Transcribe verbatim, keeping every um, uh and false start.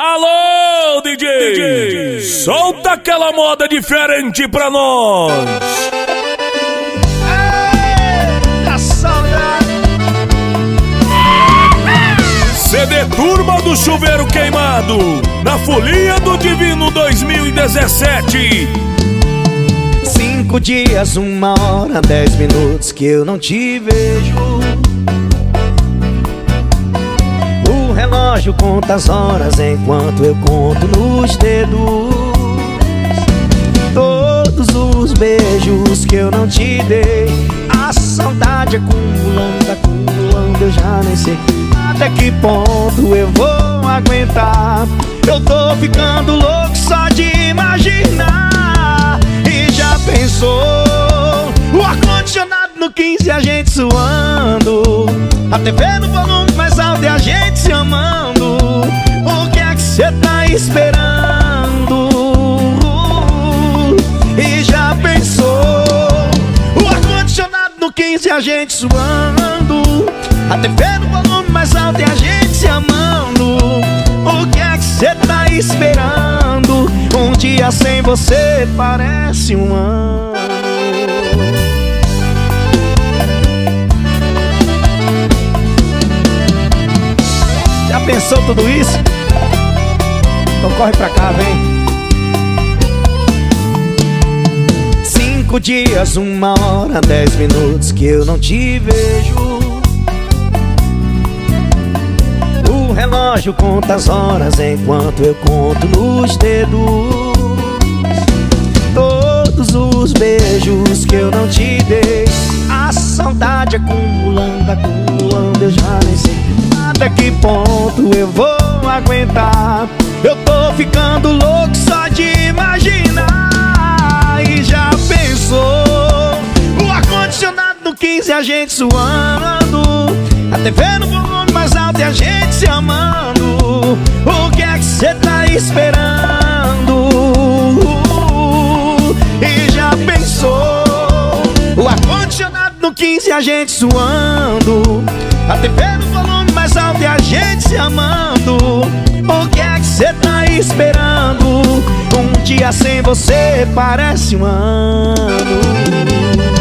Alô, D J, D J, solta aquela moda diferente pra nós. Eita, saudade. C D Turma do Chuveiro Queimado, na Folia do Divino dois mil e dezessete. Cinco dias, uma hora, dez minutos que eu não te vejo. O relógio conta as horas enquanto eu conto nos dedos. Todos os beijos que eu não te dei, a saudade acumulando, acumulando, eu já nem sei até que ponto eu vou aguentar. Eu tô ficando louco só de imaginar. E já pensou o ar-condicionado no quinze, a gente suando, a T V no volume mais alto e a gente se amando. O que é que cê tá esperando? E já pensou o ar-condicionado no quinze, a gente suando, a T V no volume mais alto e a gente se amando. O que é que cê tá esperando? Um dia sem você parece um ano. Já pensou tudo isso? Então corre pra cá, vem. Cinco dias, uma hora, dez minutos que eu não te vejo. O relógio conta as horas enquanto eu conto nos dedos. Todos os beijos que eu não te dei, a saudade acumulando, acumulando, eu já nem sei até que ponto eu vou aguentar. Eu tô ficando louco só de imaginar. E já pensou o ar-condicionado no quinze, a gente suando, a T V no volume mais alto e a gente se amando. O que é que cê tá esperando? E já pensou o ar-condicionado no quinze, a gente suando, a T V no volume mais alto e a gente se amando. O que é que cê tá esperando? Um dia sem você parece um ano.